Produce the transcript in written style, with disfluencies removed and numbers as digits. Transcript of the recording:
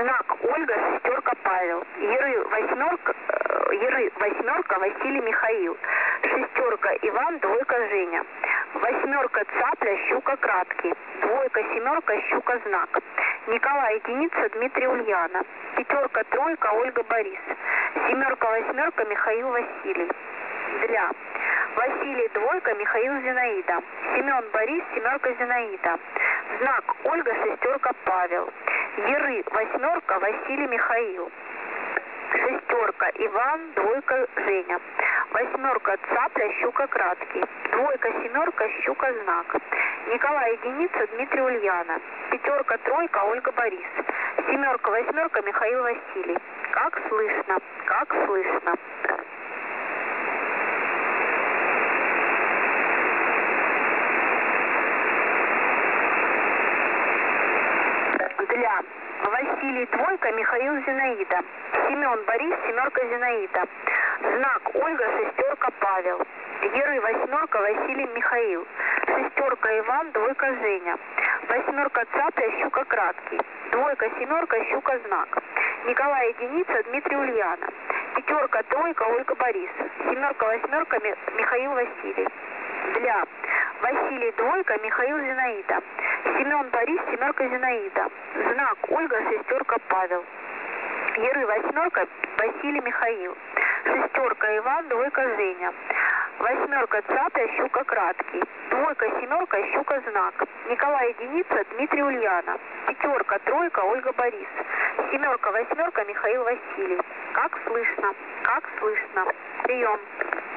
Знак Ольга, шестерка Павел. Яры восьмерка Василий Михаил. Шестерка Иван, двойка Женя. Восьмерка Цапля, щука Краткий. Двойка семерка Щука Знак. Николай единица Дмитрий Ульяна. Пятерка тройка Ольга Борис. Семерка восьмерка Михаил Василий. Для. Василий двойка Михаил Зинаида. Семен Борис, семерка Зинаида. Знак Ольга, шестерка Павел. Яры восьмерка Василий Михаил. Шестерка Иван, двойка Женя. Восьмерка Цапля, щука Краткий. Двойка семерка Щука Знак. Николай единица Дмитрий Ульяна. Пятерка тройка Ольга Борис. Семерка восьмерка Михаил Василий. Как слышно, как слышно. Для. Василий двойка Михаил Зинаида. Семен Борис, семерка Зинаида. Знак Ольга, шестерка Павел. Яры восьмерка Василий Михаил. Шестерка Иван, двойка Женя. Восьмерка Цапля, щука Краткий. Двойка семерка Щука Знак. Николай единица Дмитрий Ульяна. Пятерка тройка Ольга Борис. Семерка восьмерка Михаил Василий. Для. Василий двойка Михаил Зинаида. Семен Борис, семерка Зинаида. Знак Ольга, шестерка Павел. Яры восьмерка Василий Михаил. Шестерка Иван, двойка Женя. Восьмерка Цапля, щука Краткий. Двойка семерка Щука Знак. Николай единица Дмитрий Ульяна. Пятерка тройка Ольга Борис. Семерка восьмерка Михаил Василий. Как слышно, как слышно. Прием.